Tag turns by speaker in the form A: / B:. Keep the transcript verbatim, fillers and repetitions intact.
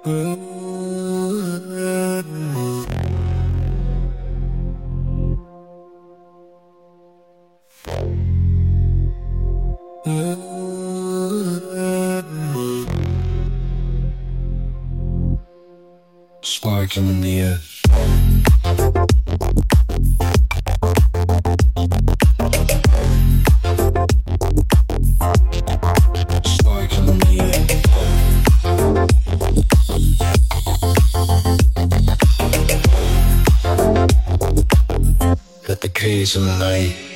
A: Sparking in the air. Sparking in the air. Let the cage of the night.